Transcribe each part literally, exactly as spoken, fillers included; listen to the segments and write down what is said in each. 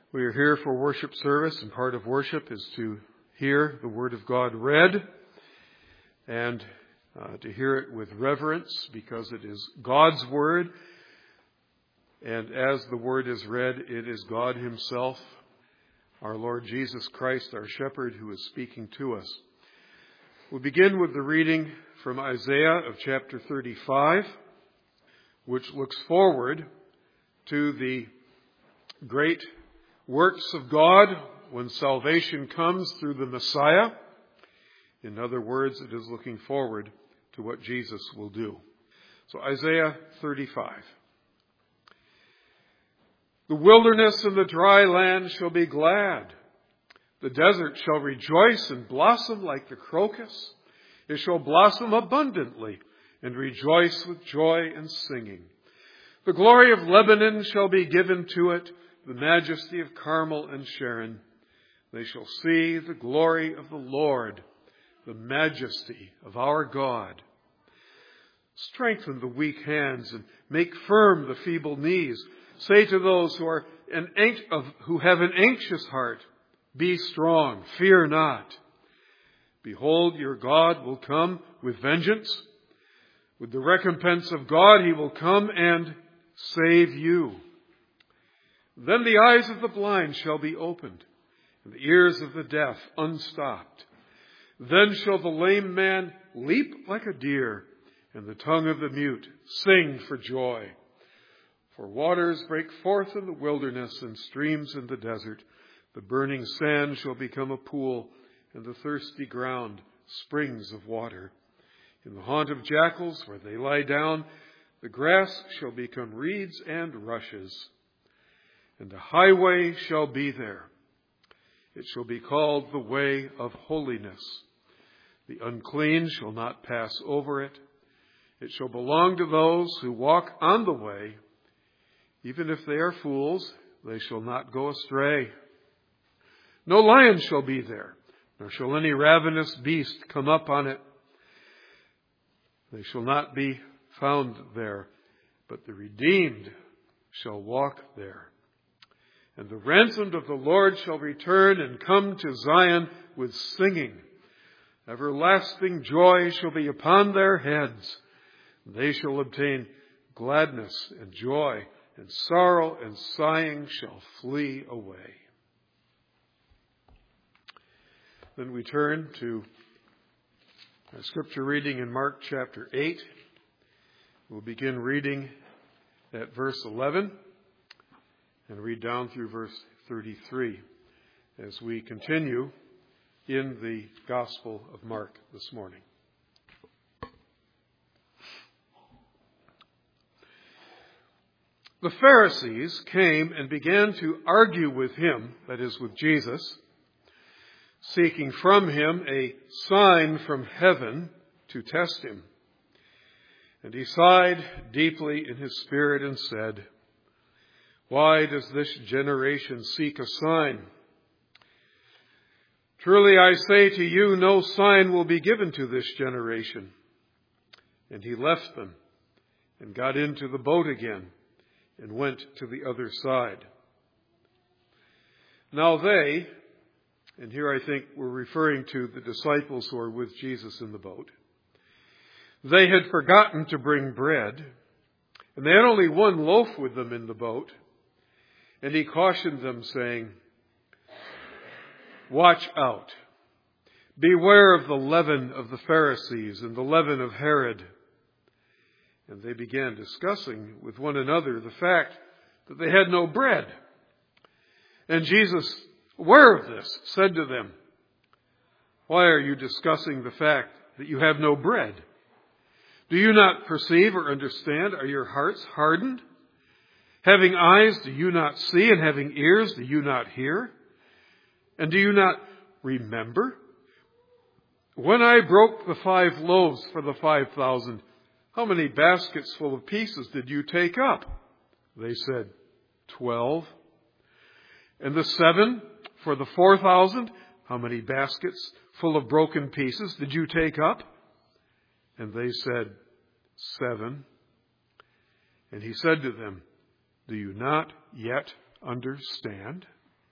We are here for worship service, and part of worship is to hear the Word of God read and uh, to hear it with reverence because it is God's Word. And as the Word is read, it is God Himself, our Lord Jesus Christ, our Shepherd, who is speaking to us. We'll begin with the reading from Isaiah of chapter thirty-five, which looks forward to the great works of God when salvation comes through the Messiah. In other words, it is looking forward to what Jesus will do. So Isaiah thirty-five. The wilderness and the dry land shall be glad. The desert shall rejoice and blossom like the crocus. It shall blossom abundantly and rejoice with joy and singing. The glory of Lebanon shall be given to it, the majesty of Carmel and Sharon. They shall see the glory of the Lord, the majesty of our God. Strengthen the weak hands and make firm the feeble knees. Say to those who are an who have an anxious heart, be strong, fear not. Behold, your God will come with vengeance. With the recompense of God, He will come and save you. Then the eyes of the blind shall be opened, and the ears of the deaf unstopped. Then shall the lame man leap like a deer, and the tongue of the mute sing for joy. For waters break forth in the wilderness and streams in the desert. The burning sand shall become a pool, and the thirsty ground springs of water. In the haunt of jackals, where they lie down, the grass shall become reeds and rushes. And a highway shall be there. It shall be called the way of holiness. The unclean shall not pass over it. It shall belong to those who walk on the way. Even if they are fools, they shall not go astray. No lion shall be there, nor shall any ravenous beast come up on it. They shall not be found there, but the redeemed shall walk there. And the ransomed of the Lord shall return and come to Zion with singing. Everlasting joy shall be upon their heads. They shall obtain gladness and joy, and sorrow and sighing shall flee away. Then we turn to a scripture reading in Mark chapter eight. We'll begin reading at verse eleven. And read down through verse thirty-three as we continue in the Gospel of Mark this morning. The Pharisees came and began to argue with him, that is, with Jesus, seeking from him a sign from heaven to test him. And he sighed deeply in his spirit and said, "Why does this generation seek a sign? Truly I say to you, no sign will be given to this generation." And he left them and got into the boat again and went to the other side. Now they, and here I think we're referring to the disciples who are with Jesus in the boat, they had forgotten to bring bread, and they had only one loaf with them in the boat. And he cautioned them, saying, "Watch out. Beware of the leaven of the Pharisees and the leaven of Herod." And they began discussing with one another the fact that they had no bread. And Jesus, aware of this, said to them, "Why are you discussing the fact that you have no bread? Do you not perceive or understand? Are your hearts hardened? Having eyes, do you not see? And having ears, do you not hear? And do you not remember? When I broke the five loaves for the five thousand, how many baskets full of pieces did you take up?" They said, "Twelve." "And the seven for the four thousand, how many baskets full of broken pieces did you take up?" And they said, "Seven." And he said to them, "Do you not yet understand?"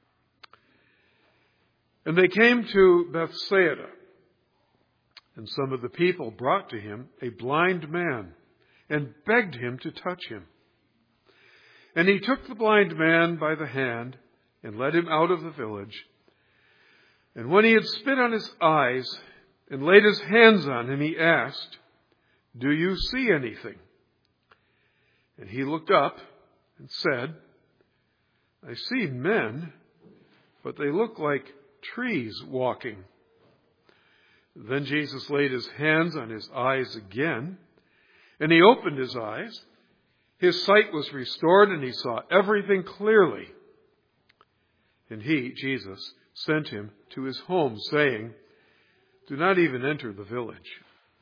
And they came to Bethsaida, and some of the people brought to him a blind man and begged him to touch him. And he took the blind man by the hand and led him out of the village. And when he had spit on his eyes and laid his hands on him, he asked, "Do you see anything?" And he looked up and said, "I see men, but they look like trees walking." Then Jesus laid his hands on his eyes again, and he opened his eyes. His sight was restored, and he saw everything clearly. And he, Jesus, sent him to his home, saying, "Do not even enter the village."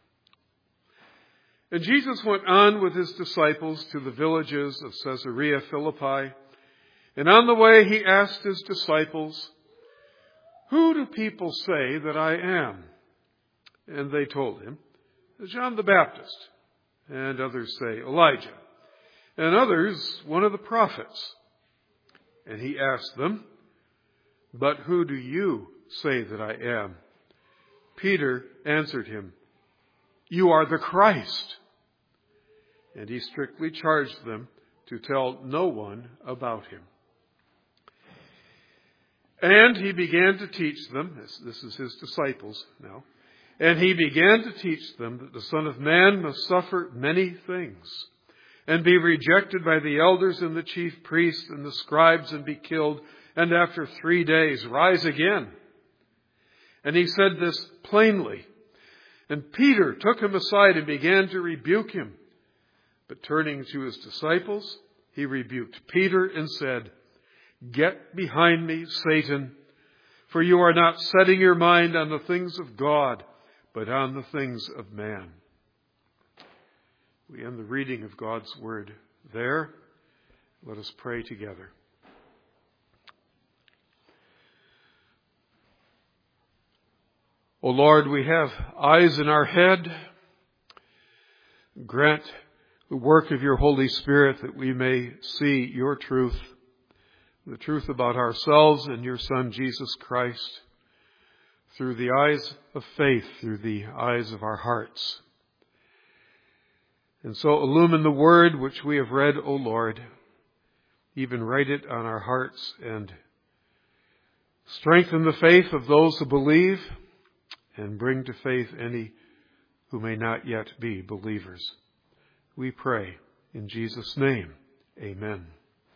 And Jesus went on with his disciples to the villages of Caesarea Philippi. And on the way he asked his disciples, "Who do people say that I am?" And they told him, "John the Baptist, and others say Elijah, and others one of the prophets." And he asked them, "But who do you say that I am?" Peter answered him, "You are the Christ." And he strictly charged them to tell no one about him. And he began to teach them, this, this is his disciples now, and he began to teach them that the Son of Man must suffer many things, and be rejected by the elders and the chief priests and the scribes, and be killed, and after three days rise again. And he said this plainly. And Peter took him aside and began to rebuke him. But turning to his disciples, he rebuked Peter and said, "Get behind me, Satan, for you are not setting your mind on the things of God, but on the things of man." We end the reading of God's word there. Let us pray together. O Lord, we have eyes in our head. Grant the work of your Holy Spirit that we may see your truth, the truth about ourselves and your Son, Jesus Christ, through the eyes of faith, through the eyes of our hearts. And so illumine the word which we have read, O Lord. Even write it on our hearts and strengthen the faith of those who believe, and bring to faith any who may not yet be believers. We pray in Jesus' name. Amen.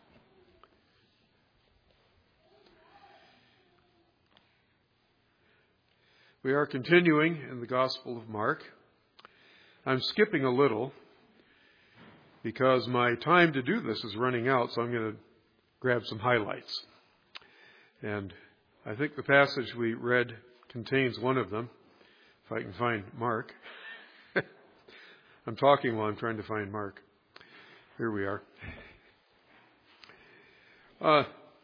We are continuing in the Gospel of Mark. I'm skipping a little because my time to do this is running out, so I'm going to grab some highlights. And I think the passage we read contains one of them, if I can find Mark. I'm talking while I'm trying to find Mark. Here we are. Uh,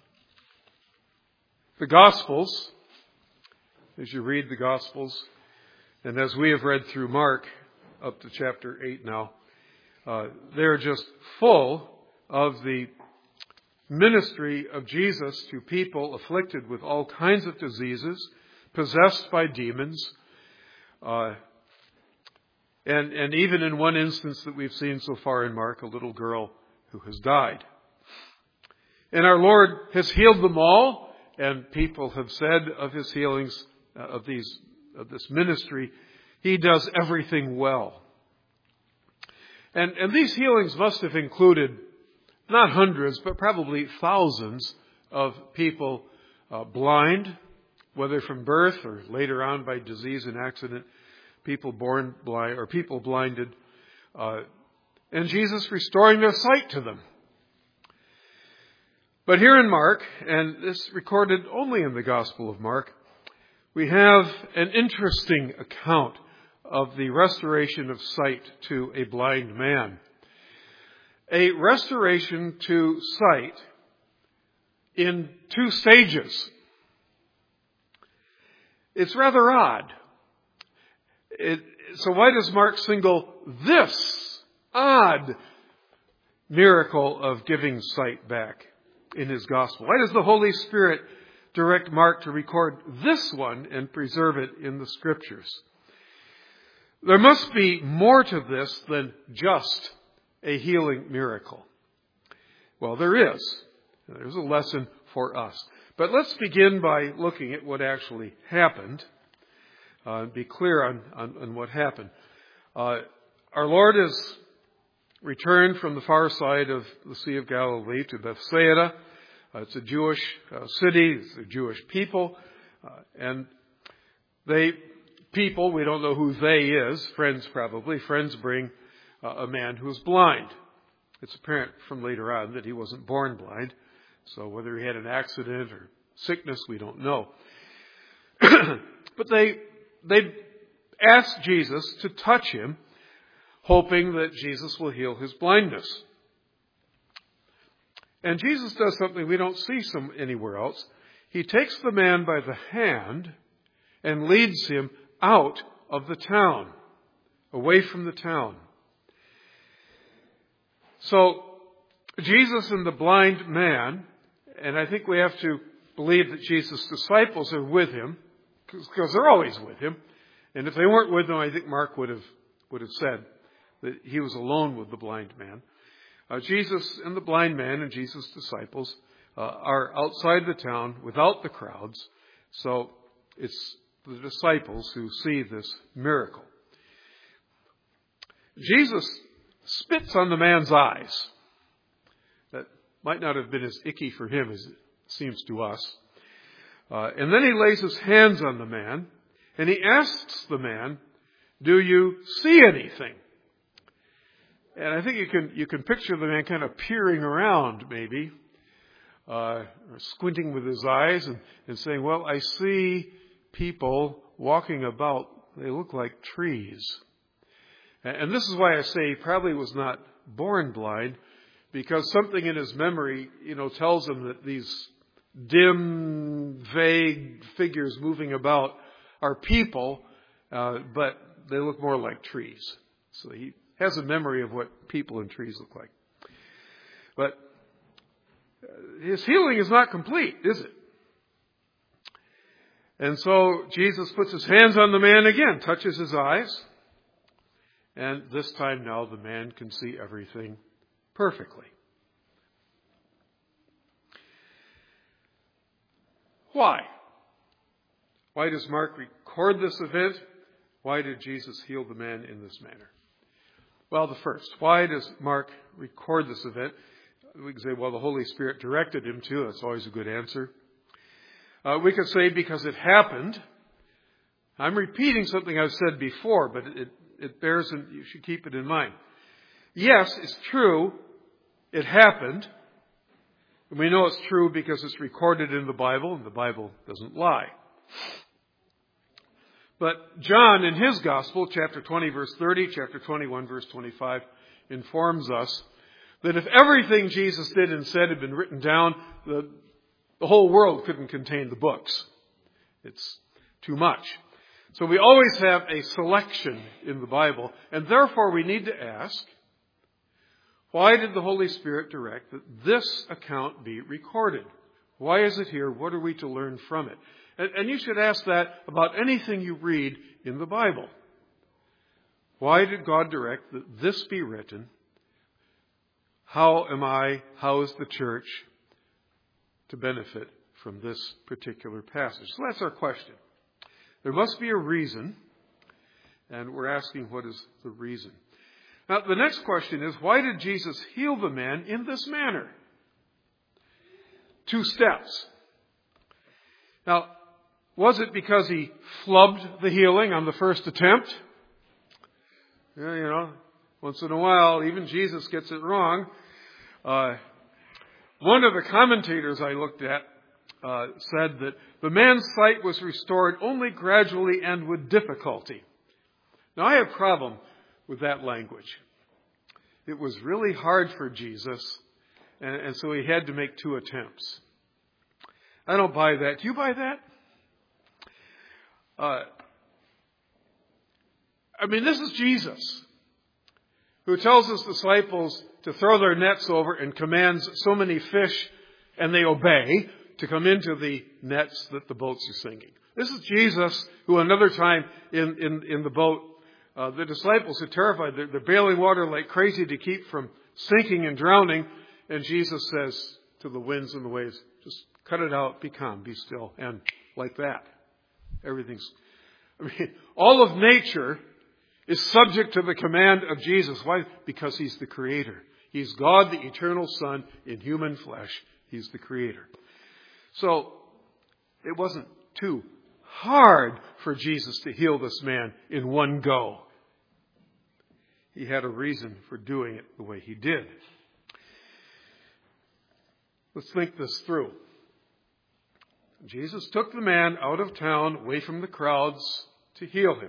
the Gospels, as you read the Gospels, and as we have read through Mark up to chapter eight now, uh, they're just full of the ministry of Jesus to people afflicted with all kinds of diseases, possessed by demons, uh, and, and even in one instance that we've seen so far in Mark, a little girl who has died. And our Lord has healed them all, and people have said of his healings, uh, of these, of this ministry, he does everything well. And, and these healings must have included not hundreds, but probably thousands of people uh, blind, whether from birth or later on by disease and accident, people born blind or people blinded, uh, and Jesus restoring their sight to them. But here in Mark, and this recorded only in the Gospel of Mark, we have an interesting account of the restoration of sight to a blind man. A restoration to sight in two stages. It's rather odd. It, so why does Mark single this odd miracle of giving sight back in his gospel? Why does the Holy Spirit direct Mark to record this one and preserve it in the Scriptures. There must be more to this than just a healing miracle. Well, there is. There's a lesson for us. But let's begin by looking at what actually happened. Uh, be clear on, on, on what happened. Uh, our Lord has returned from the far side of the Sea of Galilee to Bethsaida. Uh, it's a Jewish uh, city. It's a Jewish people. Uh, and they, people, we don't know who they is, friends probably, friends bring uh, a man who is blind. It's apparent from later on that he wasn't born blind. So whether he had an accident or sickness, we don't know. But they they asked Jesus to touch him, hoping that Jesus will heal his blindness. And Jesus does something we don't see some anywhere else. He takes the man by the hand and leads him out of the town, away from the town. So Jesus and the blind man, and I think we have to believe that Jesus' disciples are with him, because they're always with him. And if they weren't with him, I think Mark would have would have said that he was alone with the blind man. Uh, Jesus and the blind man and Jesus' disciples uh, are outside the town without the crowds. So it's the disciples who see this miracle. Jesus spits on the man's eyes. That might not have been as icky for him as it seems to us. Uh, and then he lays his hands on the man, and he asks the man, "Do you see anything?" And I think you can you can picture the man kind of peering around, maybe, uh, squinting with his eyes and, and saying, "Well, I see people walking about. They look like trees." And this is why I say he probably was not born blind, because something in his memory, you know, tells him that these dim, vague figures moving about are people, uh, but they look more like trees. So he has a memory of what people and trees look like. But his healing is not complete, is it? And so Jesus puts his hands on the man again, touches his eyes. And this time now the man can see everything perfectly. Why? Why does Mark record this event? Why did Jesus heal the man in this manner? Well, the first, why does Mark record this event? We can say, well, the Holy Spirit directed him to. That's always a good answer. Uh, we could say because it happened. I'm repeating something I've said before, but it, it bears, and you should keep it in mind. Yes, it's true. It happened. And we know it's true because it's recorded in the Bible, and the Bible doesn't lie. But John, in his Gospel, chapter twenty, verse thirty, chapter twenty-one, verse twenty-five, informs us that if everything Jesus did and said had been written down, the, the whole world couldn't contain the books. It's too much. So we always have a selection in the Bible, and therefore we need to ask, why did the Holy Spirit direct that this account be recorded? Why is it here? What are we to learn from it? And, and you should ask that about anything you read in the Bible. Why did God direct that this be written? How am I, how is the church to benefit from this particular passage? So that's our question. There must be a reason, and we're asking what is the reason. Now, the next question is, why did Jesus heal the man in this manner? Two steps. Now, was it because he flubbed the healing on the first attempt? Yeah, you know, once in a while, even Jesus gets it wrong. Uh, one of the commentators I looked at uh, said that the man's sight was restored only gradually and with difficulty. Now, I have a problem with that language. It was really hard for Jesus, and, and so he had to make two attempts. I don't buy that. Do you buy that? Uh, I mean, this is Jesus, who tells his disciples to throw their nets over and commands so many fish, and they obey, to come into the nets that the boats are sinking. This is Jesus who another time in, in, in the boat, uh, the disciples are terrified. They're, they're bailing water like crazy to keep from sinking and drowning. And Jesus says to the winds and the waves, just cut it out, be calm, be still. And like that, everything's, I mean, all of nature is subject to the command of Jesus. Why? Because He's the Creator. He's God, the eternal Son, in human flesh. He's the Creator. So, it wasn't too hard for Jesus to heal this man in one go. He had a reason for doing it the way He did. Let's think this through. Jesus took the man out of town, away from the crowds, to heal him.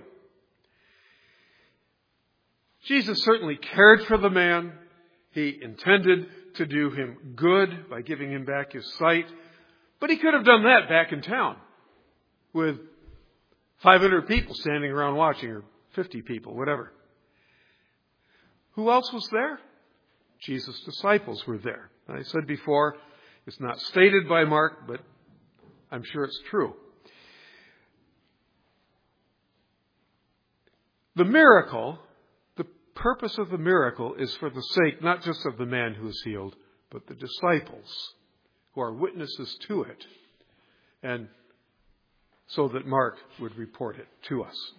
Jesus certainly cared for the man. He intended to do him good by giving him back his sight. But He could have done that back in town with five hundred people standing around watching, or fifty people, whatever. Who else was there? Jesus' disciples were there. I said before, it's not stated by Mark, but I'm sure it's true. The miracle, the purpose of the miracle is for the sake not just of the man who is healed, but the disciples who are witnesses to it, and so that Mark would report it to us.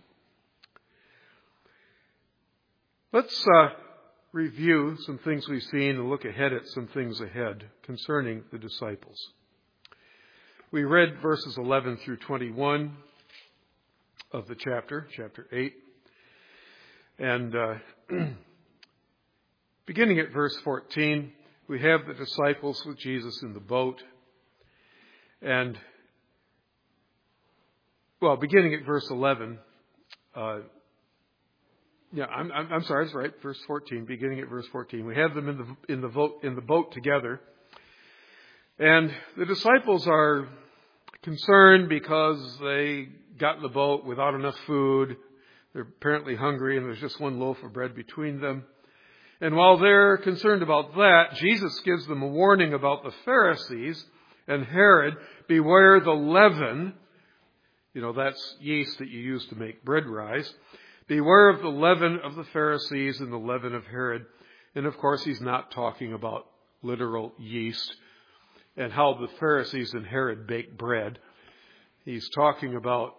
Let's uh, review some things we've seen and look ahead at some things ahead concerning the disciples. We read verses eleven through twenty-one of the chapter, chapter eight. And uh, beginning at verse fourteen, we have the disciples with Jesus in the boat. And, well, beginning at verse eleven, uh, yeah, I'm, I'm, I'm sorry, that's right, verse fourteen, beginning at verse fourteen. We have them in the, in the boat, in the boat together. And the disciples are concerned because they got in the boat without enough food. They're apparently hungry, and there's just one loaf of bread between them. And while they're concerned about that, Jesus gives them a warning about the Pharisees and Herod. Beware the leaven. You know, that's yeast that you use to make bread rise. Beware of the leaven of the Pharisees and the leaven of Herod. And of course, He's not talking about literal yeast and how the Pharisees and Herod baked bread. He's talking about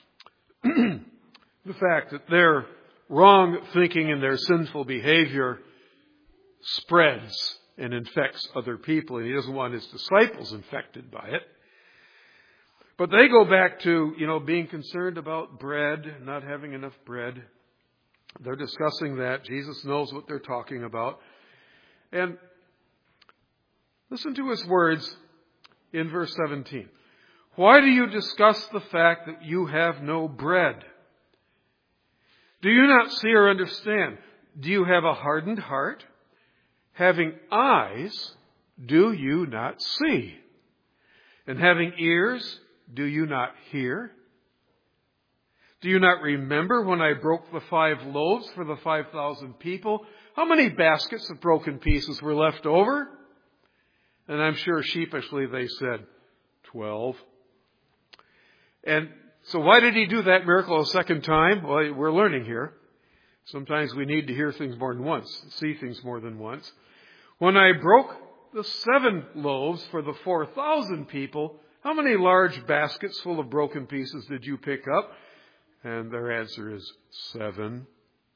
the fact that their wrong thinking and their sinful behavior spreads and infects other people, and He doesn't want His disciples infected by it. But they go back to, you know, being concerned about bread, not having enough bread. They're discussing that. Jesus knows what they're talking about. And listen to His words in verse seventeen. Why do you discuss the fact that you have no bread? Do you not see or understand? Do you have a hardened heart? Having eyes, do you not see? And having ears, do you not hear? Do you not remember when I broke the five loaves for the five thousand people? How many baskets of broken pieces were left over? And I'm sure sheepishly they said, twelve. And so why did He do that miracle a second time? Well, we're learning here. Sometimes we need to hear things more than once, see things more than once. When I broke the seven loaves for the four thousand people, how many large baskets full of broken pieces did you pick up? And their answer is seven.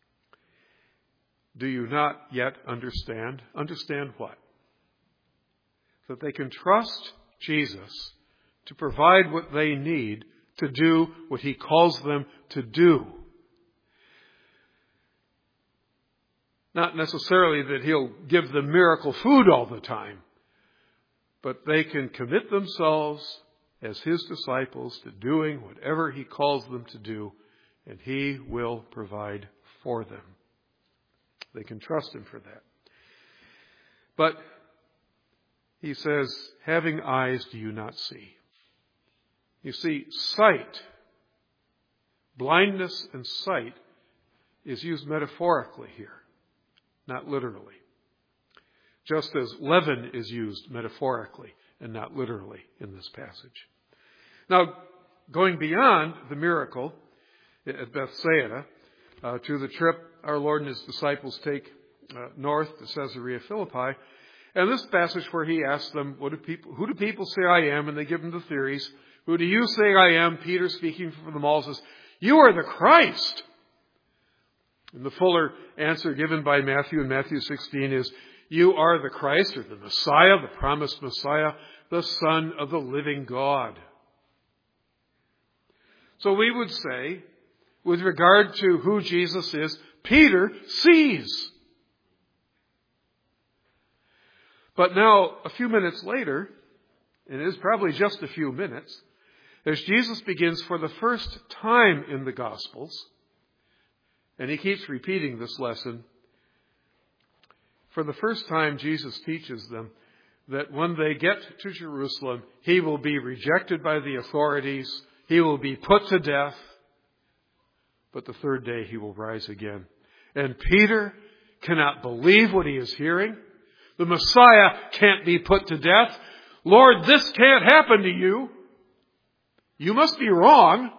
Do you not yet understand? Understand what? That they can trust Jesus to provide what they need to do what He calls them to do. Not necessarily that He'll give them miracle food all the time, but they can commit themselves as His disciples to doing whatever He calls them to do, and He will provide for them. They can trust Him for that. But He says, having eyes do you not see? You see, sight, blindness and sight is used metaphorically here, not literally. Just as leaven is used metaphorically and not literally in this passage. Now, going beyond the miracle at Bethsaida, uh, to the trip our Lord and his disciples take uh, north to Caesarea Philippi, and this passage where he asks them, "What do people, who do people say I am?" And they give him the theories. "Who do you say I am?" Peter, speaking for them all, says, "You are the Christ." And the fuller answer given by Matthew in Matthew sixteen is, "You are the Christ," or the Messiah, the promised Messiah, the Son of the living God. So we would say, with regard to who Jesus is, Peter sees. But now, a few minutes later, and it is probably just a few minutes, as Jesus begins for the first time in the Gospels, and he keeps repeating this lesson, for the first time Jesus teaches them that when they get to Jerusalem, he will be rejected by the authorities, he will be put to death, but the third day he will rise again. And Peter cannot believe what he is hearing. The Messiah can't be put to death. "Lord, this can't happen to you. You must be wrong."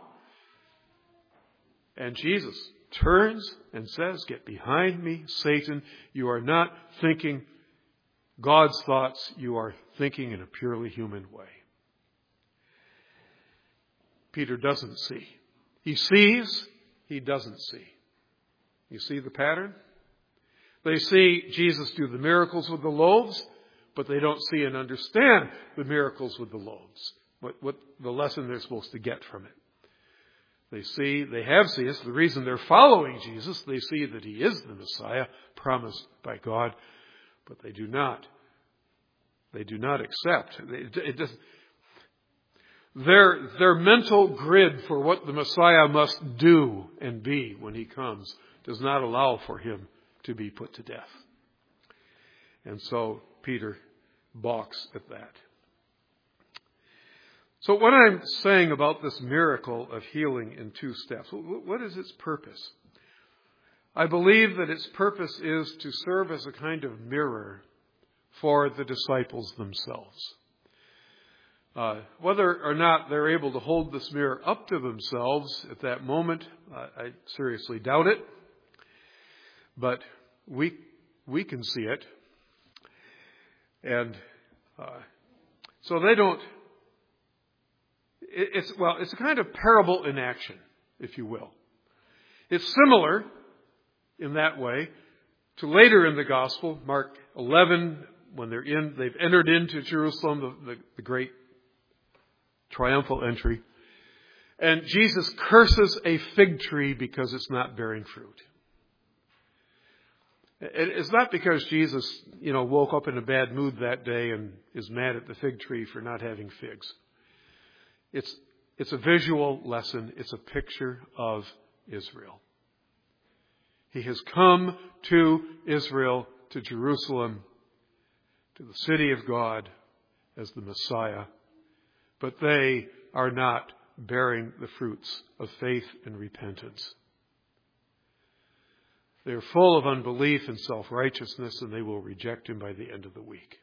And Jesus turns and says, "Get behind me, Satan. You are not thinking God's thoughts. You are thinking in a purely human way." Peter doesn't see. He sees, he doesn't see. You see the pattern? They see Jesus do the miracles with the loaves, but they don't see and understand the miracles with the loaves. What, what the lesson they're supposed to get from it. They see, they have seen, it's the reason they're following Jesus. They see that he is the Messiah promised by God, but they do not. They do not accept. It, it doesn't, their, their mental grid for what the Messiah must do and be when he comes does not allow for him to be put to death. And so Peter balks at that. So what I'm saying about this miracle of healing in two steps, what is its purpose? I believe that its purpose is to serve as a kind of mirror for the disciples themselves. Uh, whether or not they're able to hold this mirror up to themselves at that moment, uh, I seriously doubt it. But we we can see it. And uh, so they don't... It's, well, it's a kind of parable in action, if you will. It's similar in that way to later in the gospel, Mark eleven, when they're in, they've entered into Jerusalem, the, the, the great triumphal entry. And Jesus curses a fig tree because it's not bearing fruit. It's not because Jesus, you know, woke up in a bad mood that day and is mad at the fig tree for not having figs. It's, it's a visual lesson. It's a picture of Israel. He has come to Israel, to Jerusalem, to the city of God as the Messiah. But they are not bearing the fruits of faith and repentance. They are full of unbelief and self-righteousness, and they will reject him by the end of the week.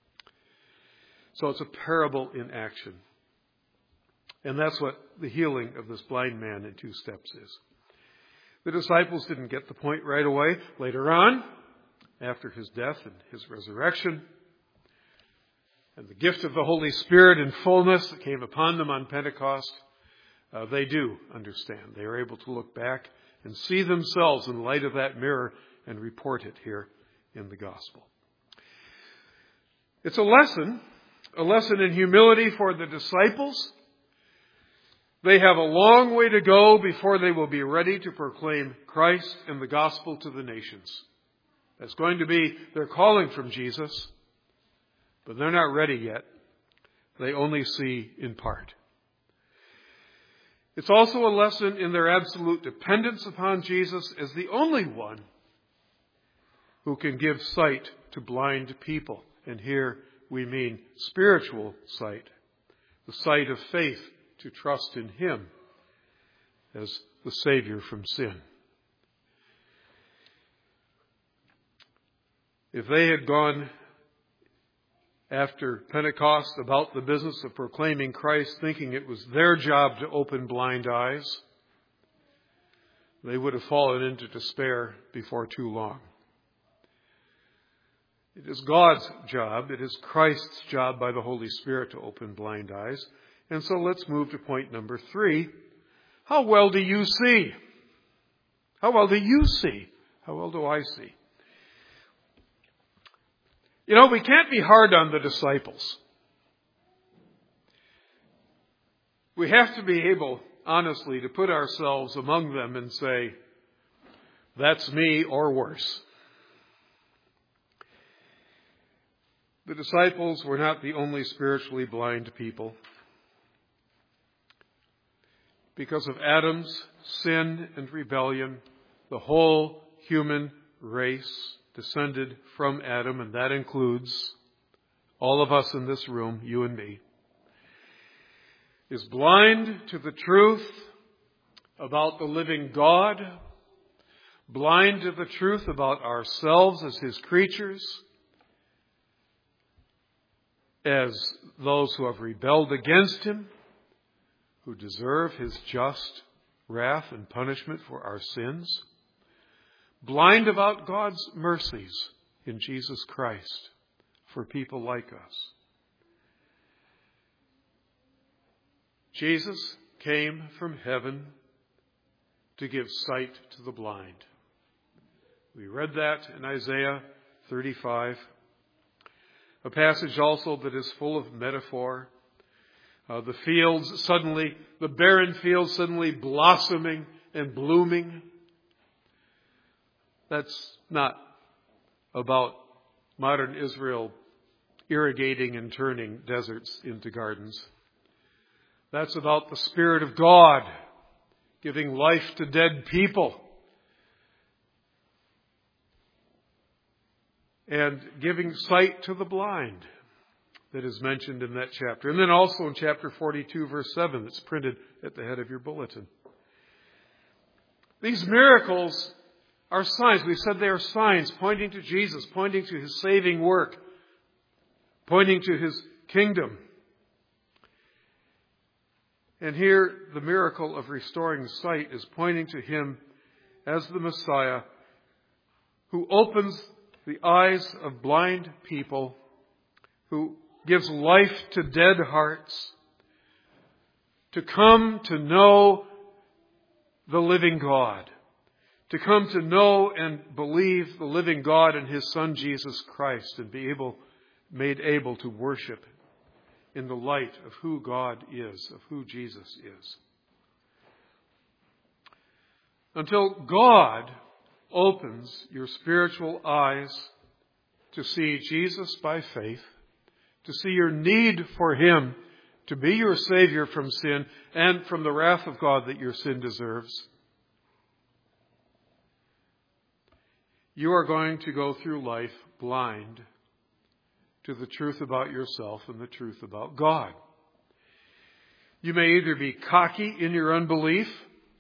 So it's a parable in action. And that's what the healing of this blind man in two steps is. The disciples didn't get the point right away. Later on, after his death and his resurrection, and the gift of the Holy Spirit in fullness that came upon them on Pentecost, uh, they do understand. They are able to look back and see themselves in the light of that mirror and report it here in the gospel. It's a lesson, a lesson in humility for the disciples. They have a long way to go before they will be ready to proclaim Christ and the gospel to the nations. That's going to be their calling from Jesus, but they're not ready yet. They only see in part. It's also a lesson in their absolute dependence upon Jesus as the only one who can give sight to blind people. And here we mean spiritual sight, the sight of faith to trust in him as the Savior from sin. If they had gone after Pentecost about the business of proclaiming Christ, thinking it was their job to open blind eyes, they would have fallen into despair before too long. It is God's job, it is Christ's job by the Holy Spirit to open blind eyes. And so let's move to point number three. How well do you see? How well do you see? How well do I see? You know, we can't be hard on the disciples. We have to be able, honestly, to put ourselves among them and say, that's me or worse. The disciples were not the only spiritually blind people. Because of Adam's sin and rebellion, the whole human race descended from Adam, and that includes all of us in this room, you and me, is blind to the truth about the living God, blind to the truth about ourselves as His creatures, as those who have rebelled against Him, who deserve His just wrath and punishment for our sins, blind about God's mercies in Jesus Christ for people like us. Jesus came from heaven to give sight to the blind. We read that in Isaiah thirty-five, a passage also that is full of metaphor. Uh, the fields suddenly, the barren fields suddenly blossoming and blooming. That's not about modern Israel irrigating and turning deserts into gardens. That's about the Spirit of God giving life to dead people and giving sight to the blind that is mentioned in that chapter. And then also in chapter forty-two, verse seven, that's printed at the head of your bulletin. These miracles are signs. We said they are signs pointing to Jesus, pointing to His saving work, pointing to His kingdom. And here, the miracle of restoring sight is pointing to Him as the Messiah who opens the eyes of blind people, who gives life to dead hearts, to come to know the living God, to come to know and believe the living God and His Son Jesus Christ, and be able, made able to worship in the light of who God is, of who Jesus is. Until God opens your spiritual eyes to see Jesus by faith, to see your need for Him to be your Savior from sin and from the wrath of God that your sin deserves, you are going to go through life blind to the truth about yourself and the truth about God. You may either be cocky in your unbelief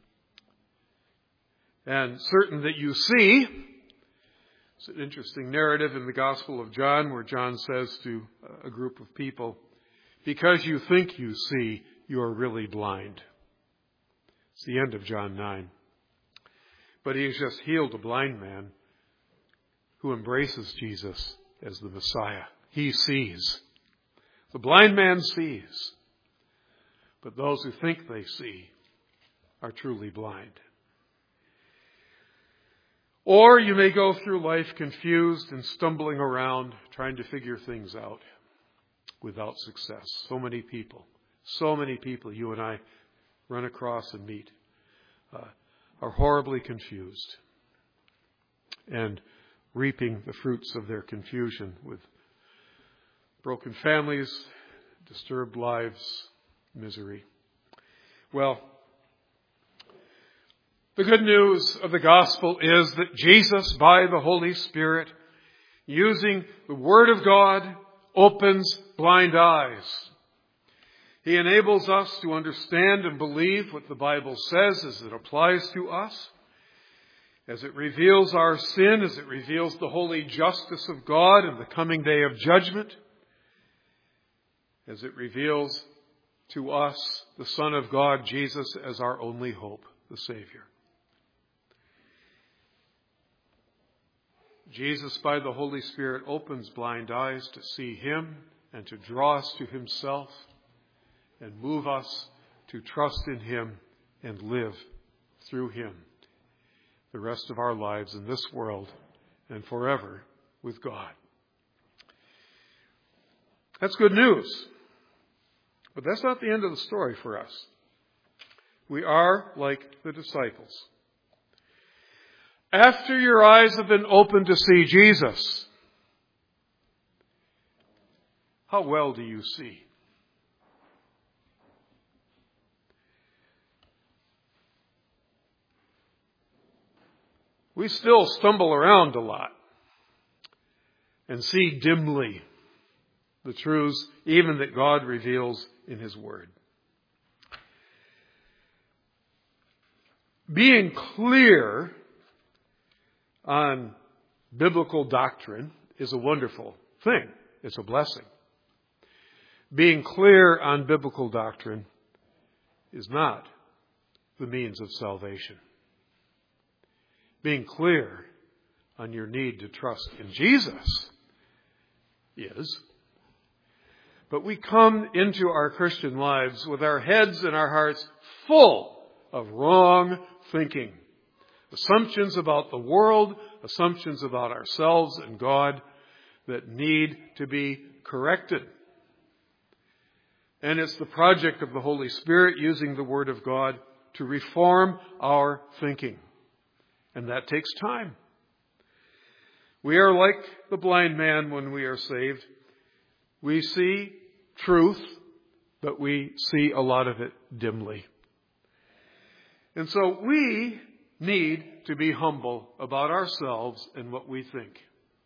and certain that you see. It's an interesting narrative in the Gospel of John where John says to a group of people, because you think you see, you are really blind. It's the end of John nine. But he has just healed a blind man who embraces Jesus as the Messiah. He sees. The blind man sees. But those who think they see are truly blind. Or you may go through life confused and stumbling around, trying to figure things out without success. So many people, so many people you and I run across and meet uh, are horribly confused and reaping the fruits of their confusion with broken families, disturbed lives, misery. Well, the good news of the gospel is that Jesus, by the Holy Spirit, using the Word of God, opens blind eyes. He enables us to understand and believe what the Bible says as it applies to us, as it reveals our sin, as it reveals the holy justice of God and the coming day of judgment, as it reveals to us the Son of God, Jesus, as our only hope, the Savior. Jesus, by the Holy Spirit, opens blind eyes to see Him and to draw us to Himself and move us to trust in Him and live through Him the rest of our lives in this world and forever with God. That's good news. But that's not the end of the story for us. We are like the disciples. After your eyes have been opened to see Jesus, how well do you see? We still stumble around a lot and see dimly the truths even that God reveals in His Word. Being clear on biblical doctrine is a wonderful thing. It's a blessing. Being clear on biblical doctrine is not the means of salvation. Being clear on your need to trust in Jesus is. But we come into our Christian lives with our heads and our hearts full of wrong thinking. Assumptions about the world, assumptions about ourselves and God that need to be corrected. And it's the project of the Holy Spirit using the Word of God to reform our thinking. And that takes time. We are like the blind man when we are saved. We see truth, but we see a lot of it dimly. And so we need to be humble about ourselves and what we think.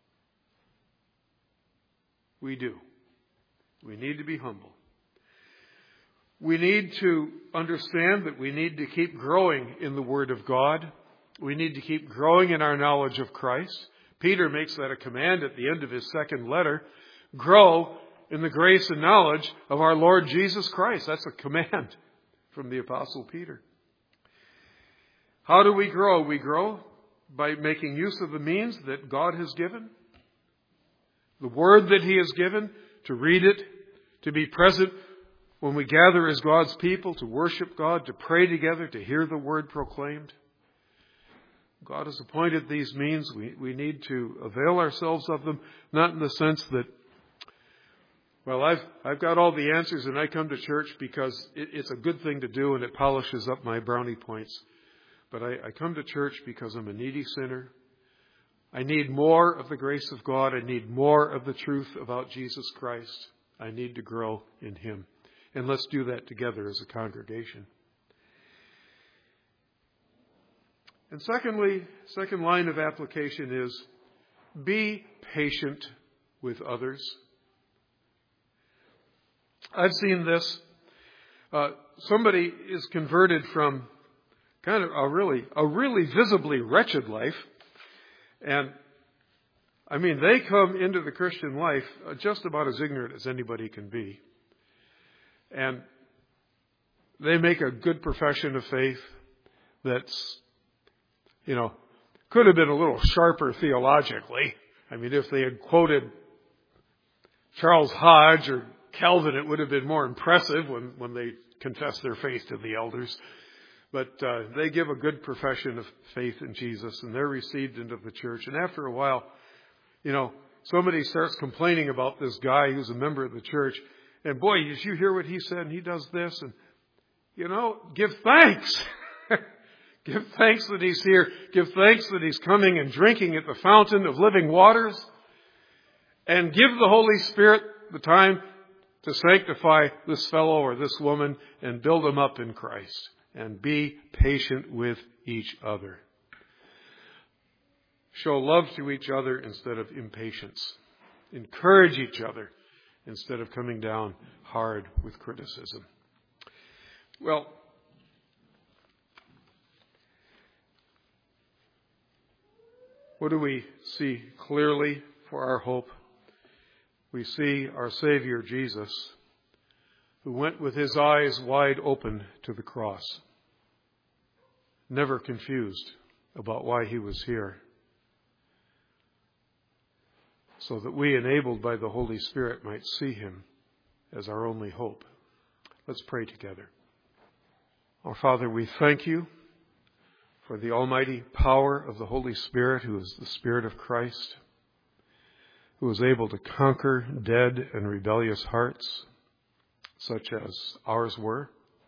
We do. We need to be humble. We need to understand that we need to keep growing in the Word of God. We need to keep growing in our knowledge of Christ. Peter makes that a command at the end of his second letter. Grow in the grace and knowledge of our Lord Jesus Christ. That's a command from the Apostle Peter. How do we grow? We grow by making use of the means that God has given. The Word that He has given, to read it, to be present when we gather as God's people, to worship God, to pray together, to hear the Word proclaimed. God has appointed these means. We, we need to avail ourselves of them, not in the sense that, well, I've, I've got all the answers and I come to church because it, it's a good thing to do and it polishes up my brownie points. But I, I come to church because I'm a needy sinner. I need more of the grace of God. I need more of the truth about Jesus Christ. I need to grow in Him. And let's do that together as a congregation. And secondly, second line of application is be patient with others. I've seen this. Uh, somebody is converted from kind of a really, a really visibly wretched life. And I mean, they come into the Christian life just about as ignorant as anybody can be. And they make a good profession of faith that's, you know, could have been a little sharper theologically. I mean, if they had quoted Charles Hodge or Calvin, it would have been more impressive when, when they confess their faith to the elders. But uh, they give a good profession of faith in Jesus, and they're received into the church. And after a while, you know, somebody starts complaining about this guy who's a member of the church. And boy, did you hear what he said? And he does this. And, you know, give thanks. Give thanks that he's here. Give thanks that he's coming and drinking at the fountain of living waters. And give the Holy Spirit the time to sanctify this fellow or this woman and build them up in Christ. And be patient with each other. Show love to each other instead of impatience. Encourage each other instead of coming down hard with criticism. Well, what do we see clearly for our hope? We see our Savior Jesus who went with his eyes wide open to the cross, never confused about why he was here, so that we, enabled by the Holy Spirit, might see him as our only hope. Let's pray together. Our Father, we thank you for the almighty power of the Holy Spirit, who is the Spirit of Christ, who is able to conquer dead and rebellious hearts, such as ours were,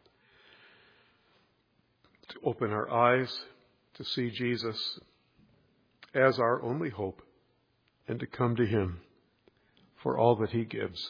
to open our eyes to see Jesus as our only hope, and to come to him for all that he gives.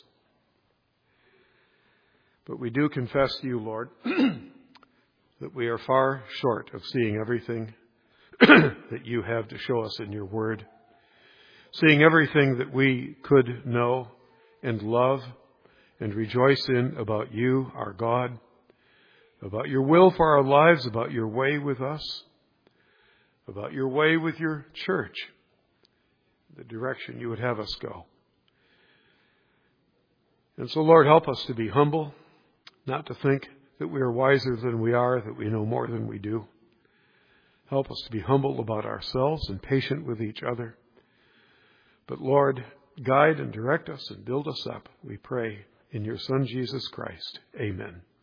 But we do confess to you, Lord, that we are far short of seeing everything that you have to show us in your word, seeing everything that we could know and love and rejoice in about you, our God, about your will for our lives, about your way with us, about your way with your church, the direction you would have us go. And so, Lord, help us to be humble, not to think that we are wiser than we are, that we know more than we do. Help us to be humble about ourselves and patient with each other. But, Lord, guide and direct us and build us up, we pray, in your Son, Jesus Christ. Amen.